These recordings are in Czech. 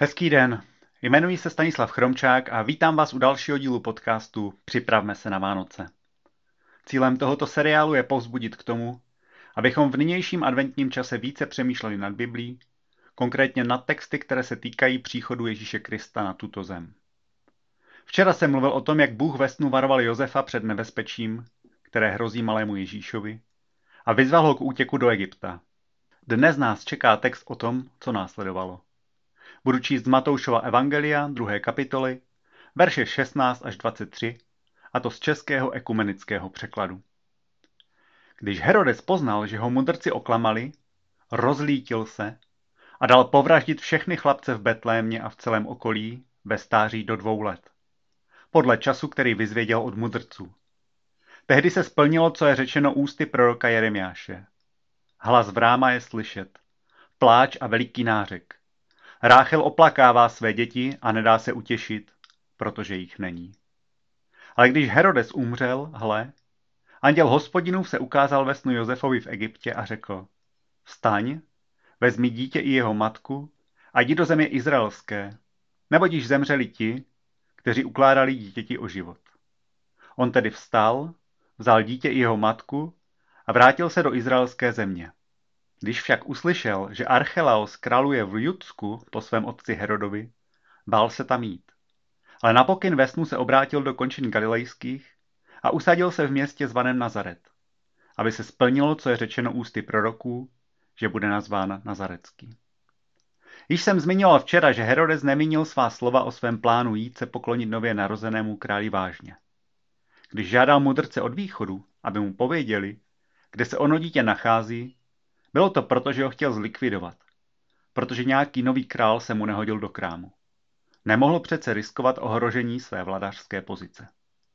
Hezký den, jmenuji se Stanislav Chromčák a vítám vás u dalšího dílu podcastu Připravme se na Vánoce. Cílem tohoto seriálu je povzbudit k tomu, abychom v nynějším adventním čase více přemýšleli nad Biblí, konkrétně nad texty, které se týkají příchodu Ježíše Krista na tuto zem. Včera jsem mluvil o tom, jak Bůh ve snu varoval Josefa před nebezpečím, které hrozí malému Ježíšovi, a vyzval ho k útěku do Egypta. Dnes nás čeká text o tom, co následovalo. Budu číst z Matoušova evangelia, 2. kapitoly, verše 16 až 23, a to z českého ekumenického překladu. Když Herodes poznal, že ho mudrci oklamali, rozlítil se a dal povraždit všechny chlapce v Betlémě a v celém okolí ve stáří do 2 let, podle času, který vyzvěděl od mudrců. Tehdy se splnilo, co je řečeno ústy proroka Jeremiáše. Hlas vráma je slyšet, pláč a veliký nářek. Ráchel oplakává své děti a nedá se utěšit, protože jich není. Ale když Herodes umřel, hle, anděl Hospodinův se ukázal ve snu Josefovi v Egyptě a řekl: Vstaň, vezmi dítě i jeho matku a jdi do země izraelské, neboť již zemřeli ti, kteří ukládali dítěti o život. On tedy vstal, vzal dítě i jeho matku a vrátil se do izraelské země. Když však uslyšel, že Archelaos králuje v Judsku po svém otci Herodovi, bál se tam jít. Ale na pokyn ve snu se obrátil do končin galilejských a usadil se v městě zvaném Nazaret, aby se splnilo, co je řečeno ústy proroků, že bude nazván Nazaretský. Již jsem zmiňoval včera, že Herodes nemínil svá slova o svém plánu jít se poklonit nově narozenému králi vážně. Když žádal mudrce od východu, aby mu pověděli, kde se ono dítě nachází, bylo to proto, že ho chtěl zlikvidovat, protože nějaký nový král se mu nehodil do krámu. Nemohl přece riskovat ohrožení své vladařské pozice.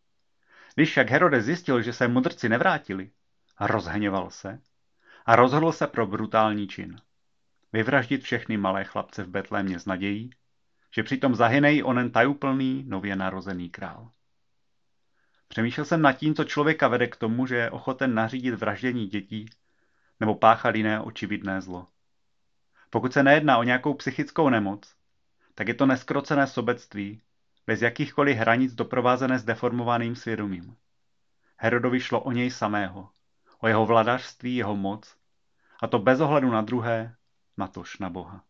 Když však Herodes zjistil, že se mudrci nevrátili, rozhněval se a rozhodl se pro brutální čin. Vyvraždit všechny malé chlapce v Betlémě s nadějí, že přitom zahyne i onen tajuplný, nově narozený král. Přemýšlel jsem nad tím, co člověka vede k tomu, že je ochoten nařídit vraždění dětí nebo páchat jiné očividné zlo. Pokud se nejedná o nějakou psychickou nemoc, tak je to neskrocené sobectví, bez jakýchkoliv hranic doprovázené s deformovaným svědomím. Herodovi šlo o něj samého, o jeho vladařství, jeho moc, a to bez ohledu na druhé, natož na Boha.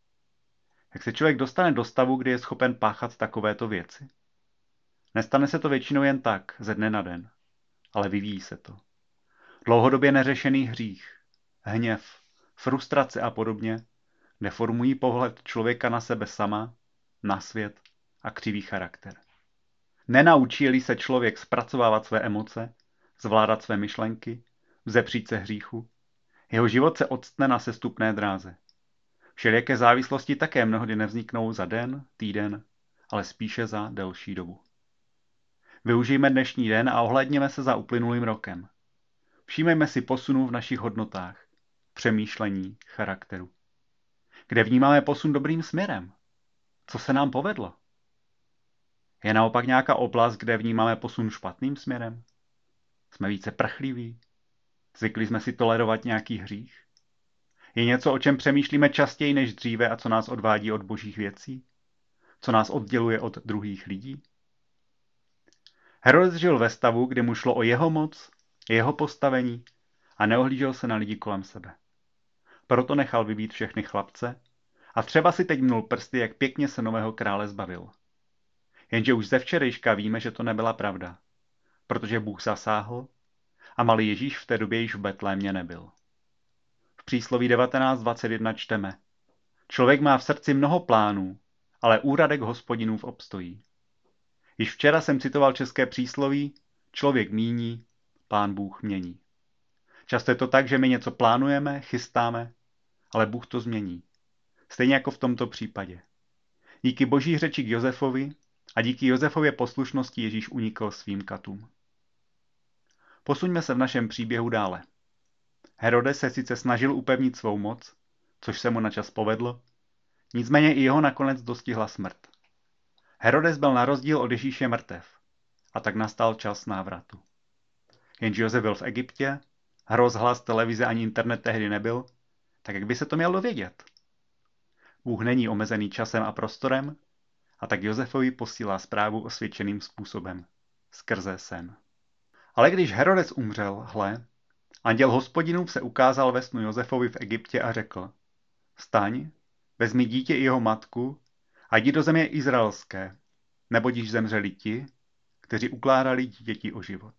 Jak se člověk dostane do stavu, kdy je schopen páchat takovéto věci? Nestane se to většinou jen tak, ze dne na den, ale vyvíjí se to. Dlouhodobě neřešený hřích, hněv, frustrace a podobně deformují pohled člověka na sebe sama, na svět a křivý charakter. Nenaučí-li se člověk zpracovávat své emoce, zvládat své myšlenky, vzepřít se hříchu, jeho život se octne na sestupné dráze. Všelijaké závislosti také mnohdy nevzniknou za den, týden, ale spíše za delší dobu. Využijme dnešní den a ohlédněme se za uplynulým rokem. Všímejme si posunů v našich hodnotách, přemýšlení, charakteru. Kde vnímáme posun dobrým směrem? Co se nám povedlo? Je naopak nějaká oblast, kde vnímáme posun špatným směrem? Jsme více prchliví? Zvykli jsme si tolerovat nějaký hřích? Je něco, o čem přemýšlíme častěji než dříve a co nás odvádí od božích věcí? Co nás odděluje od druhých lidí? Herodes žil ve stavu, kdy mu šlo o jeho moc, jeho postavení a neohlížel se na lidi kolem sebe. Proto nechal vybít všechny chlapce a třeba si teď mnul prsty, jak pěkně se nového krále zbavil. Jenže už ze včerejška víme, že to nebyla pravda, protože Bůh zasáhl a malý Ježíš v té době již v Betlémě nebyl. V přísloví 19:21 čteme: Člověk má v srdci mnoho plánů, ale úradek Hospodinův obstojí. Již včera jsem citoval české přísloví: člověk míní, Pán Bůh mění. Často je to tak, že my něco plánujeme, chystáme, ale Bůh to změní. Stejně jako v tomto případě. Díky boží řeči k Josefovi a díky Josefově poslušnosti Ježíš unikl svým katům. Posuňme se v našem příběhu dále. Herodes se sice snažil upevnit svou moc, což se mu načas povedlo, nicméně i jeho nakonec dostihla smrt. Herodes byl na rozdíl od Ježíše mrtev a tak nastal čas návratu. Jenže Josef byl v Egyptě, rozhlas, televize ani internet tehdy nebyl, tak jak by se to měl dovědět? Bůh není omezený časem a prostorem a tak Josefovi posílá zprávu osvědčeným způsobem, skrze sen. Ale když Herodes umřel, hle, anděl Hospodinův se ukázal ve snu Josefovi v Egyptě a řekl: Vstaň, vezmi dítě i jeho matku a jdi do země izraelské, neboť již zemřeli ti, kteří ukládali dítěti o život.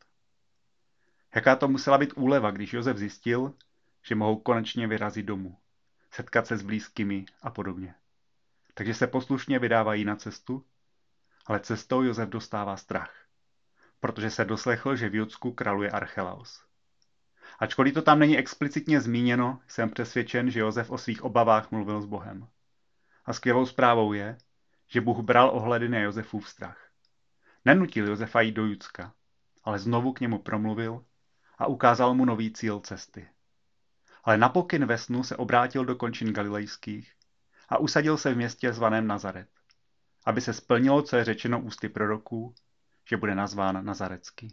Jaká to musela být úleva, když Josef zjistil, že mohou konečně vyrazit domů, setkat se s blízkými a podobně. Takže se poslušně vydávají na cestu, ale cestou Josef dostává strach, protože se doslechl, že v Judsku králuje Archelaus. Ačkoliv to tam není explicitně zmíněno, jsem přesvědčen, že Josef o svých obavách mluvil s Bohem. A skvělou zprávou je, že Bůh bral ohledy na Josefův strach. Nenutil Josefa jít do Judska, ale znovu k němu promluvil a ukázal mu nový cíl cesty. Ale na pokyn ve snu se obrátil do končin galilejských a usadil se v městě zvaném Nazaret, aby se splnilo, co je řečeno ústy proroků, že bude nazván Nazarecký.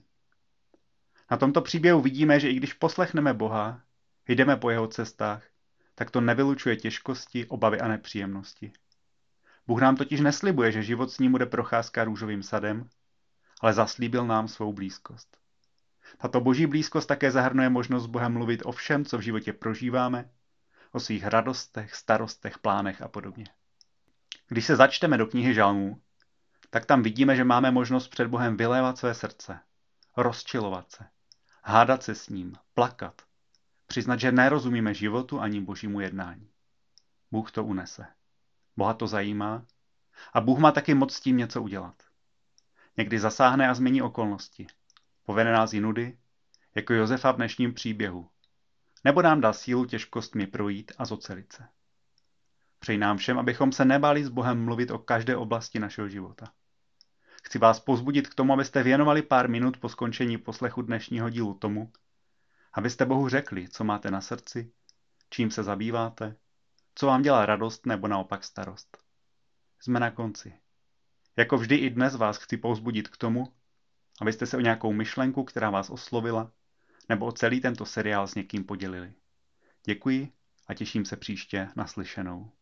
Na tomto příběhu vidíme, že i když poslechneme Boha, jdeme po jeho cestách, tak to nevylučuje těžkosti, obavy a nepříjemnosti. Bůh nám totiž neslibuje, že život s ním bude procházka růžovým sadem, ale zaslíbil nám svou blízkost. Tato boží blízkost také zahrnuje možnost s Bohem mluvit o všem, co v životě prožíváme, o svých radostech, starostech, plánech a podobně. Když se začteme do knihy Žalmů, tak tam vidíme, že máme možnost před Bohem vylévat své srdce, rozčilovat se, hádat se s ním, plakat, přiznat, že nerozumíme životu ani božímu jednání. Bůh to unese. Boha to zajímá a Bůh má taky moc s tím něco udělat. Někdy zasáhne a změní okolnosti. Povede nás jinudy, jako Josefa v dnešním příběhu, nebo nám dá sílu těžkostmi projít a zocelit se. Přeji nám všem, abychom se nebáli s Bohem mluvit o každé oblasti našeho života. Chci vás povzbudit k tomu, abyste věnovali pár minut po skončení poslechu dnešního dílu tomu, abyste Bohu řekli, co máte na srdci, čím se zabýváte, co vám dělá radost nebo naopak starost. Jsme na konci. Jako vždy i dnes vás chci povzbudit k tomu, abyste se o nějakou myšlenku, která vás oslovila, nebo o celý tento seriál s někým podělili. Děkuji a těším se příště na slyšenou.